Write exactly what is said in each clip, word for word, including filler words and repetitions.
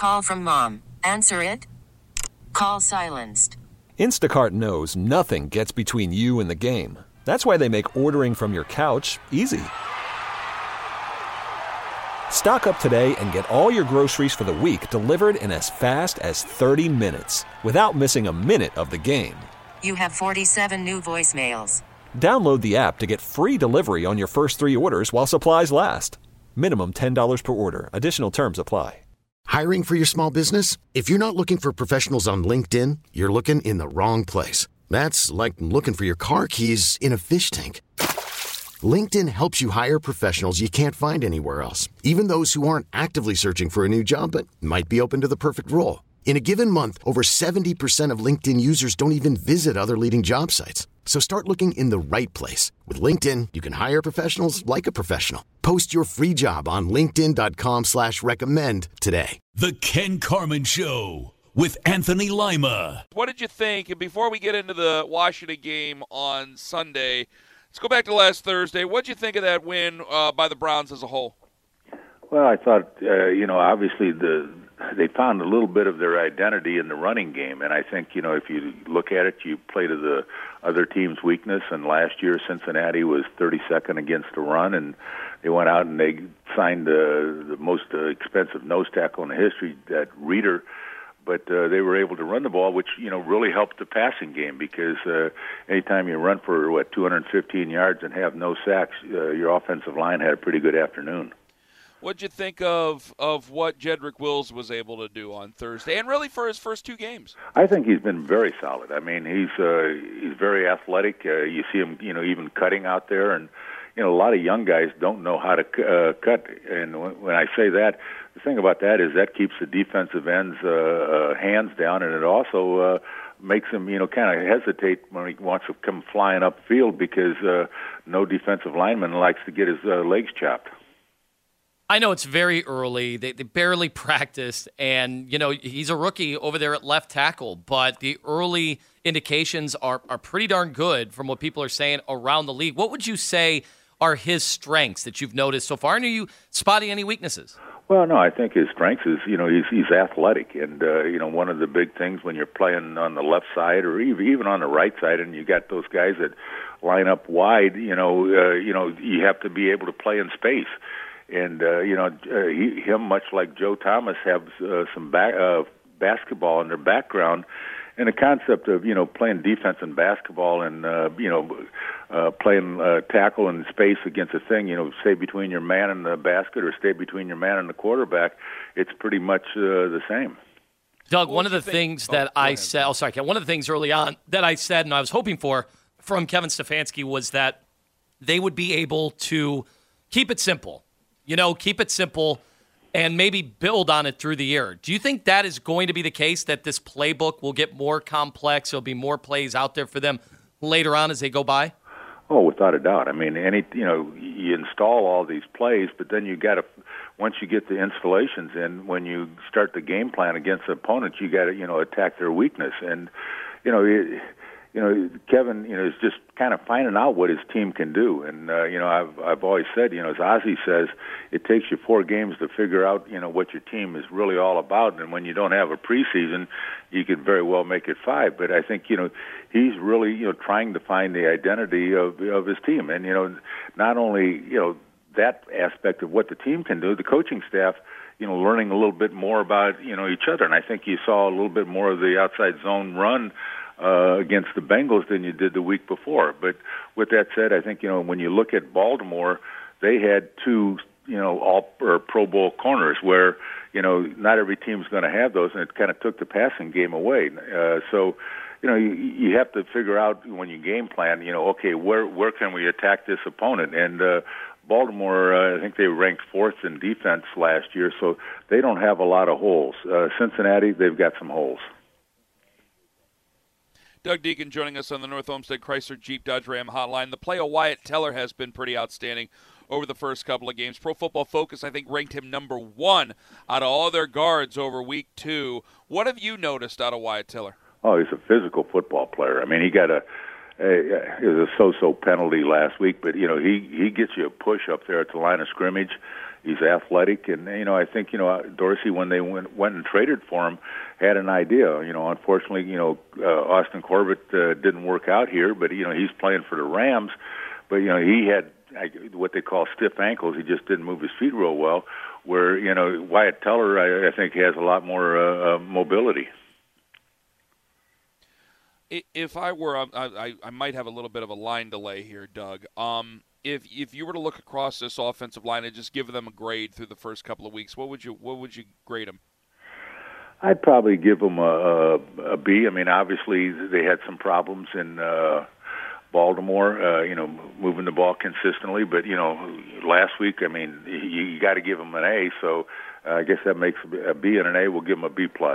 Call from mom. Answer it. Call silenced. Instacart knows nothing gets between you and the game. That's why they make ordering from your couch easy. Stock up today and get all your groceries for the week delivered in as fast as thirty minutes without missing a minute of the game. You have forty-seven new voicemails. Download the app to get free delivery on your first three orders while supplies last. Minimum ten dollars per order. Additional terms apply. Hiring for your small business? If you're not looking for professionals on LinkedIn, you're looking in the wrong place. That's like looking for your car keys in a fish tank. LinkedIn helps you hire professionals you can't find anywhere else, even those who aren't actively searching for a new job but might be open to the perfect role. In a given month, over seventy percent of LinkedIn users don't even visit other leading job sites. So start looking in the right place. With LinkedIn, you can hire professionals like a professional. Post your free job on linkedin.com slash recommend today. The Ken Carman Show with Anthony Lima. What did you think? And before we get into the Washington game on Sunday, let's go back to last Thursday. What did you think of that win uh, by the Browns as a whole? Well, I thought, uh, you know, obviously the they found a little bit of their identity in the running game. And I think, you know, if you look at it, you play to the other team's weakness. And last year, Cincinnati was thirty-second against the run. And they went out and they signed uh, the most uh, expensive nose tackle in the history, that Reader. But uh, they were able to run the ball, which, you know, really helped the passing game because uh, anytime you run for, what, two hundred fifteen yards and have no sacks, uh, your offensive line had a pretty good afternoon. What'd you think of of what Jedrick Wills was able to do on Thursday, and really for his first two games? I think he's been very solid. I mean, he's uh, he's very athletic. Uh, you see him, you know, even cutting out there, and you know, a lot of young guys don't know how to uh, cut. And when I say that, the thing about that is that keeps the defensive ends' uh, uh, hands down, and it also uh, makes him, you know, kind of hesitate when he wants to come flying upfield because uh, no defensive lineman likes to get his uh, legs chopped. I know it's very early. They, they barely practiced, and, you know, he's a rookie over there at left tackle, but the early indications are, are pretty darn good from what people are saying around the league. What would you say are his strengths that you've noticed so far, and are you spotting any weaknesses? Well, no, I think his strength is, you know, he's he's athletic, and uh, you know, one of the big things when you're playing on the left side or even on the right side, and you got those guys that line up wide, you know, uh, you know, you have to be able to play in space. And, uh, you know, uh, he, him, much like Joe Thomas, have uh, some back, uh, basketball in their background. And the concept of, you know, playing defense in basketball and, uh, you know, uh, playing uh, tackle in space against a thing, you know, stay between your man and the basket or stay between your man and the quarterback, it's pretty much uh, the same. Doug, one of the things that oh, I said, oh, sorry, Ken, one of the things early on that I said and I was hoping for from Kevin Stefanski was that they would be able to keep it simple. You know, keep it simple and maybe build on it through the year. Do you think that is going to be the case, that this playbook will get more complex? There'll be more plays out there for them later on as they go by? Oh, without a doubt. I mean, any you know, you install all these plays, but then you got to, once you get the installations in, when you start the game plan against the opponent, you got to, you know, attack their weakness. And, you know, it, you know, Kevin, you know, is just kind of finding out what his team can do. And, uh, you know, I've I've always said, you know, as Ozzie says, it takes you four games to figure out, you know, what your team is really all about. And when you don't have a preseason, you could very well make it five. But I think, you know, he's really, you know, trying to find the identity of of his team. And, you know, not only, you know, that aspect of what the team can do, the coaching staff, you know, learning a little bit more about, you know, each other. And I think you saw a little bit more of the outside zone run Uh, against the Bengals than you did the week before. But with that said, I think, you know, when you look at Baltimore, they had two, you know, all or Pro Bowl corners where, you know, not every team's going to have those, and it kind of took the passing game away. Uh, so, you know, you, you have to figure out when you game plan, you know, okay, where where can we attack this opponent? And uh, Baltimore, uh, I think they ranked fourth in defense last year, so they don't have a lot of holes. Uh, Cincinnati, they've got some holes. Doug Deacon joining us on the North Olmsted Chrysler Jeep Dodge Ram hotline. The play of Wyatt Teller has been pretty outstanding over the first couple of games. Pro Football Focus, I think, ranked him number one out of all their guards over week two. What have you noticed out of Wyatt Teller? Oh, he's a physical football player. I mean, he got a, a it was a so-so penalty last week, but, you know, he, he gets you a push up there at the line of scrimmage. he's athletic, and you know I think you know Dorsey, when they went went and traded for him, had an idea. You know, unfortunately, you know uh, Austin Corbett uh, didn't work out here, but you know he's playing for the Rams. But you know he had what they call stiff ankles. He just didn't move his feet real well. Where you know Wyatt Teller, I, I think, has a lot more uh, uh, mobility. If I were, I, I, I might have a little bit of a line delay here, Doug. Um, if if you were to look across this offensive line and just give them a grade through the first couple of weeks, what would you what would you grade them? I'd probably give them a, a, a B. I mean, obviously they had some problems in uh, Baltimore, uh, you know, moving the ball consistently. But you know, last week, I mean, you, you got to give them an A. So uh, I guess that makes a B and an A. We'll give them a B plus.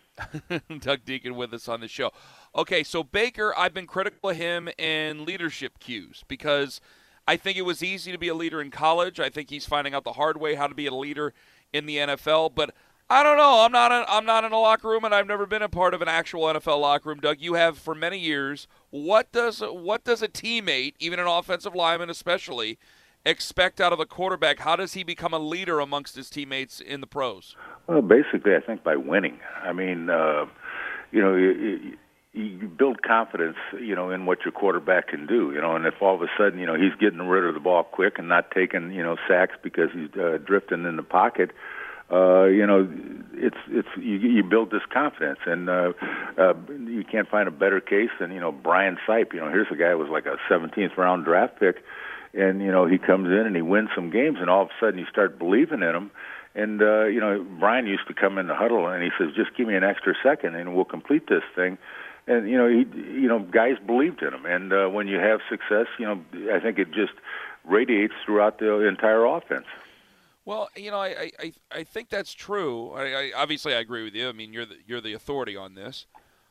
Doug Deacon with us on the show. Okay, so Baker, I've been critical of him in leadership cues because I think it was easy to be a leader in college. I think he's finding out the hard way how to be a leader in the N F L. But I don't know. I'm not. A, I'm not in a locker room, and I've never been a part of an actual N F L locker room. Doug, you have for many years. What does what does a teammate, even an offensive lineman especially, expect out of a quarterback? How does he become a leader amongst his teammates in the pros? Well, basically, I think by winning. I mean, uh, you know, you, you build confidence, you know, in what your quarterback can do, you know, and if all of a sudden, you know, he's getting rid of the ball quick and not taking, you know, sacks because he's uh, drifting in the pocket, uh, you know, it's it's you, you build this confidence, and uh, uh, you can't find a better case than, you know, Brian Sipe. You know, here's a guy who was like a seventeenth round draft pick, and, you know, he comes in and he wins some games, and all of a sudden you start believing in him. And, uh, you know, Brian used to come in the huddle, and he says, just give me an extra second, and we'll complete this thing. And, you know, he, you know, guys believed in him. And uh, when you have success, you know, I think it just radiates throughout the entire offense. Well, you know, I I, I think that's true. I, I obviously I agree with you. I mean, you're the, you're the authority on this.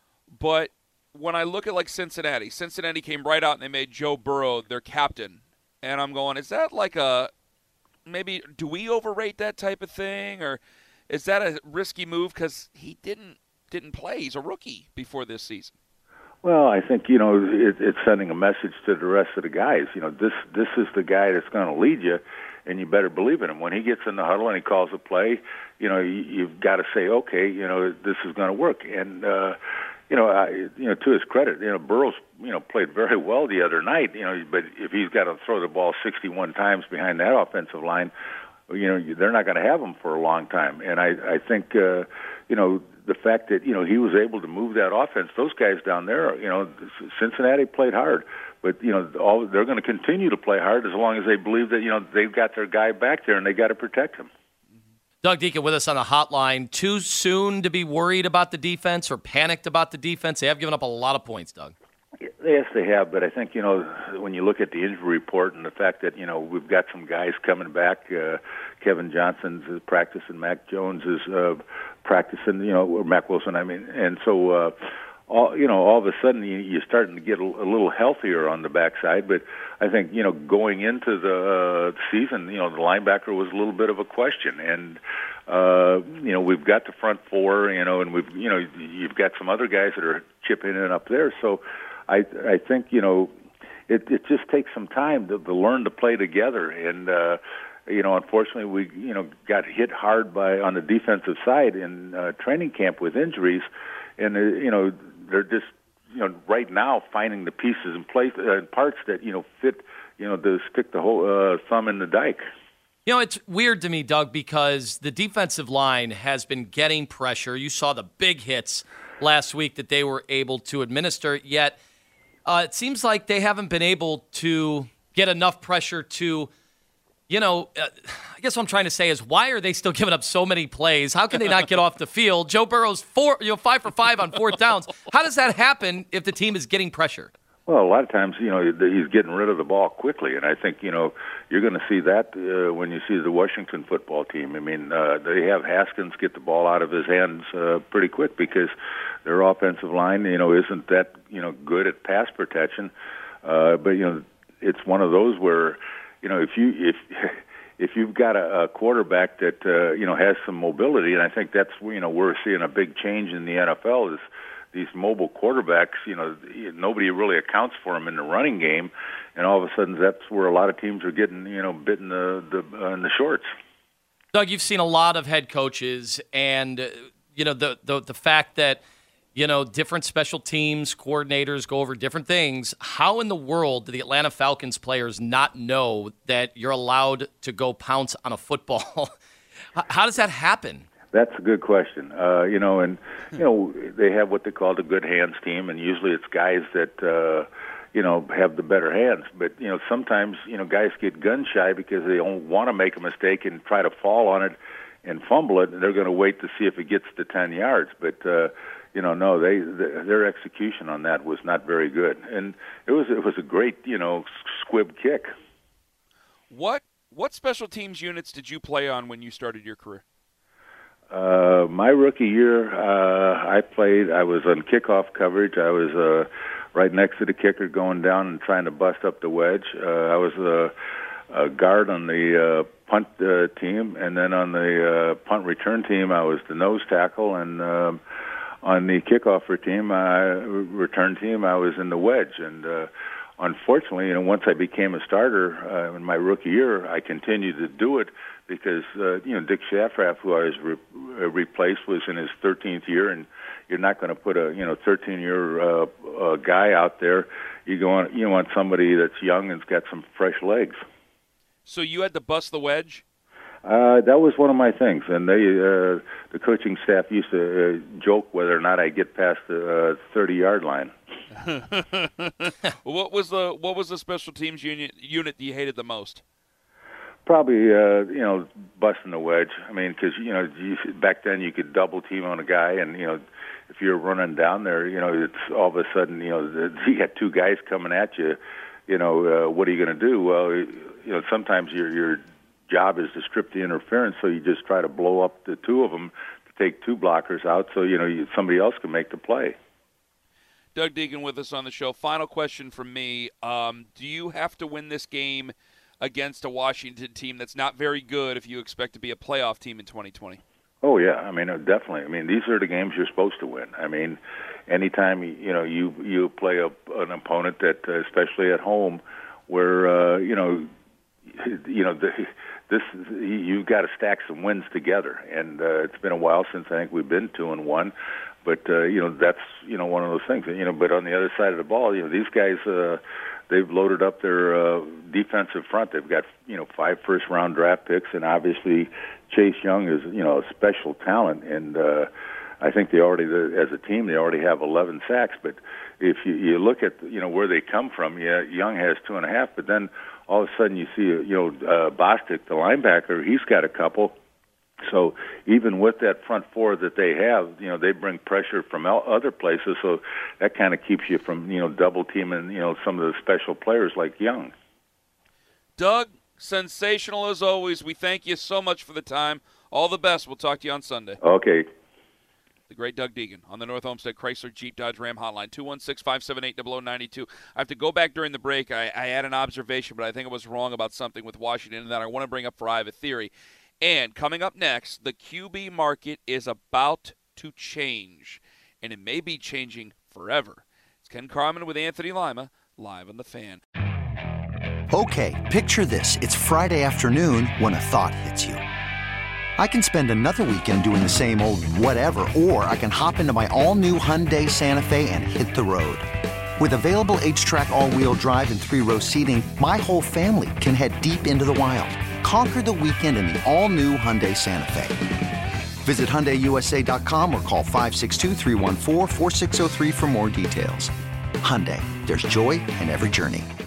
But when I look at, like, Cincinnati, Cincinnati came right out and they made Joe Burrow their captain. And I'm going, is that like a maybe do we overrate that type of thing, or is that a risky move because he didn't didn't play? He's a rookie before this season. Well, I think, you know, it, it's sending a message to the rest of the guys. You know, this this is the guy that's going to lead you, and you better believe in him. When he gets in the huddle and he calls a play, you know, you, you've got to say, okay, you know, this is going to work. And uh, you know, I, you know, to his credit, you know, Burrow's, you know, played very well the other night. You know, but if he's got to throw the ball sixty-one times behind that offensive line, you know, they're not going to have him for a long time. And I, I think, uh, you know, the fact that, you know, he was able to move that offense, those guys down there, you know, Cincinnati played hard. But, you know, all, they're going to continue to play hard as long as they believe that, you know, they've got their guy back there and they got to protect him. Doug Deacon with us on the hotline. Too soon to be worried about the defense or panicked about the defense? They have given up a lot of points, Doug. Yes, they have, but I think, you know, when you look at the injury report and the fact that, you know, we've got some guys coming back, uh, Kevin Johnson's practicing, Mac Jones is uh, practicing, you know, or Mac Wilson, I mean, and so, uh, all you know, all of a sudden you, you're starting to get a, a little healthier on the backside. But I think, you know, going into the uh, season, you know, the linebacker was a little bit of a question, and uh, you know, we've got the front four, you know, and we've, you know, you've got some other guys that are chipping in up there, so. I I think, you know, it it just takes some time to, to learn to play together, and uh, you know, unfortunately, we you know got hit hard by on the defensive side in uh, training camp with injuries, and uh, you know they're just you know right now finding the pieces and place uh, parts that you know fit you know to stick the whole uh, thumb in the dike. You know, it's weird to me, Doug, because the defensive line has been getting pressure. You saw the big hits last week that they were able to administer, yet. Uh, it seems like they haven't been able to get enough pressure to, you know, uh, I guess what I'm trying to say is why are they still giving up so many plays? How can they not get off the field? Joe Burrow's four, you know, five for five on fourth downs. How does that happen if the team is getting pressure? Well, a lot of times, you know, he's getting rid of the ball quickly, and I think, you know, you're going to see that uh, when you see the Washington football team. I mean, uh, they have Haskins get the ball out of his hands uh, pretty quick because their offensive line, you know, isn't that, you know, good at pass protection. Uh, but, you know, it's one of those where, you know, if you if if you've got a, a quarterback that, uh, you know, has some mobility, and I think that's, you know, we're seeing a big change in the N F L is these mobile quarterbacks, you know, nobody really accounts for them in the running game, and all of a sudden that's where a lot of teams are getting, you know, bitten the, the uh, in the shorts. Doug, you've seen a lot of head coaches, and uh, you know the, the the fact that you know different special teams coordinators go over different things. How in the world do the Atlanta Falcons players not know that you're allowed to go pounce on a football? How does that happen? That's a good question. Uh, you know, and you know they have what they call the good hands team, and usually it's guys that. Uh, you know, have the better hands. But, you know, sometimes, you know, guys get gun shy because they don't want to make a mistake and try to fall on it and fumble it, and they're going to wait to see if it gets to ten yards. But, uh, you know, no, they the, their execution on that was not very good. And it was it was a great, you know, squib kick. What what special teams units did you play on when you started your career? Uh, my rookie year, uh, I played, I was on kickoff coverage. I was uh, right next to the kicker going down and trying to bust up the wedge. Uh, I was a, a guard on the uh, punt uh, team, and then on the uh, punt return team, I was the nose tackle, and um, on the kickoff team, I, return team, I was in the wedge. And uh, unfortunately, you know, once I became a starter uh, in my rookie year, I continued to do it because, uh, you know, Dick Shafrath, who I was re- replaced, was in his thirteenth year, and you're not going to put a, you know, thirteen-year uh, uh, guy out there. You go on, you want somebody that's young and's got some fresh legs. So you had to bust the wedge? Uh, that was one of my things, and they, uh, the coaching staff used to uh, joke whether or not I get past the thirty-yard uh, line. What was the what was the special teams unit unit that you hated the most? Probably, uh, you know, busting the wedge. I mean, because, you know, you, back then you could double team on a guy, and, you know, if you're running down there, you know, it's all of a sudden, you know, the, you got two guys coming at you, you know, uh, what are you going to do? Well, you know, sometimes your your job is to strip the interference, so you just try to blow up the two of them to take two blockers out so, you know, you, somebody else can make the play. Doug Deegan with us on the show. Final question from me. Um, do you have to win this game against a Washington team that's not very good if you expect to be a playoff team in twenty twenty? Oh, yeah. I mean, definitely. I mean, these are the games you're supposed to win. I mean, anytime, you know, you you play a, an opponent that, uh, especially at home, where, uh, you know, you know, the, this you've got to stack some wins together. And uh, it's been a while since I think we've been two and one. But, uh, you know, that's, you know, one of those things. You know, but on the other side of the ball, you know, these guys, uh, they've loaded up their uh, defensive front. They've got, you know, five first-round draft picks, and obviously Chase Young is, you know, a special talent. And uh, I think they already, as a team, they already have eleven sacks. But if you, you look at, you know, where they come from, yeah, Young has two and a half, but then all of a sudden you see, you know, uh, Bostic, the linebacker, he's got a couple. So even with that front four that they have, you know, they bring pressure from other places, so that kind of keeps you from, you know, double teaming, you know, some of the special players like Young. Doug, sensational as always. We thank you so much for the time. All the best. We'll talk to you on Sunday. Okay. The great Doug Deegan on the North Olmsted Chrysler Jeep Dodge Ram hotline, two one six, five seven eight, zero zero nine two. I have to go back during the break. I, I had an observation, but I think I was wrong about something with Washington that I want to bring up for I Have a Theory. And coming up next, the Q B market is about to change, and it may be changing forever. It's Ken Carman with Anthony Lima, live on The Fan. Okay, picture this. It's Friday afternoon when a thought hits you. I can spend another weekend doing the same old whatever, or I can hop into my all-new Hyundai Santa Fe and hit the road. With available H-Track all-wheel drive and three-row seating, my whole family can head deep into the wild. Conquer the weekend in the all-new Hyundai Santa Fe. Visit Hyundai U S A dot com or call five six two, three one four, four six zero three for more details. Hyundai, there's joy in every journey.